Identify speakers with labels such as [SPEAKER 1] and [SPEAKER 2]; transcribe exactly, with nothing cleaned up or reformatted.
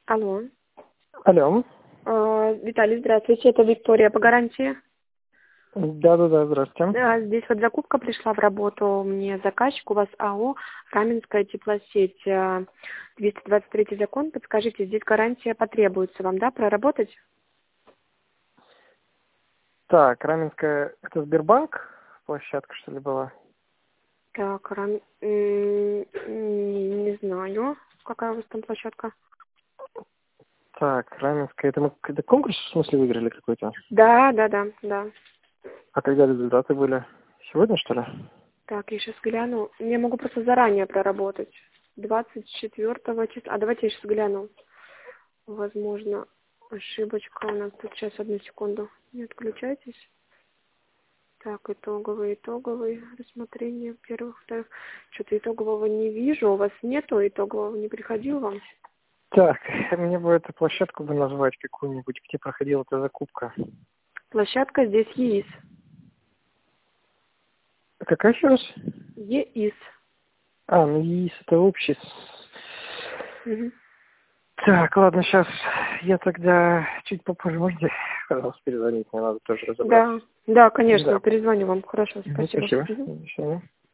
[SPEAKER 1] Алло.
[SPEAKER 2] Алло.
[SPEAKER 1] А, Виталий, здравствуйте. Это Виктория по гарантии.
[SPEAKER 2] Да-да-да, здравствуйте.
[SPEAKER 1] Да, здесь вот закупка пришла в работу. Мне заказчик, у вас АО «Раменская теплосеть». а, двести двадцать третий закон. Подскажите, здесь гарантия потребуется вам, да, проработать?
[SPEAKER 2] Так, Раменская, это Сбербанк? Площадка, что ли, была?
[SPEAKER 1] Так, рам... м, не, не знаю, какая у вас там площадка.
[SPEAKER 2] Так, Раменская, это мы это конкурс, в смысле, выиграли какой-то?
[SPEAKER 1] Да, да, да, да.
[SPEAKER 2] А когда результаты были? Сегодня, что ли?
[SPEAKER 1] Так, я сейчас гляну. Я могу просто заранее проработать. двадцать четвёртого числа. А давайте я сейчас гляну. Возможно, ошибочка у нас тут. Сейчас, одну секунду. Не отключайтесь. Так, итоговый, итоговый. Рассмотрение первых, вторых. Что-то итогового не вижу. У вас нету итогового? Не приходил вам?
[SPEAKER 2] Так, мне бы эту площадку бы назвать какую-нибудь, где проходила эта закупка.
[SPEAKER 1] Площадка здесь ЕИС.
[SPEAKER 2] Какая еще раз?
[SPEAKER 1] ЕИС.
[SPEAKER 2] А, ну ЕИС, это общий. с-
[SPEAKER 1] Мгм.
[SPEAKER 2] Так, ладно, сейчас я тогда чуть попозже, можете, пожалуйста, перезвонить, мне надо тоже разобраться.
[SPEAKER 1] Да, да, конечно.
[SPEAKER 2] Да.
[SPEAKER 1] Перезвоню вам. Хорошо,
[SPEAKER 2] Мгм,
[SPEAKER 1] спасибо.
[SPEAKER 2] спасибо.
[SPEAKER 1] Мгм.
[SPEAKER 2] До свидания.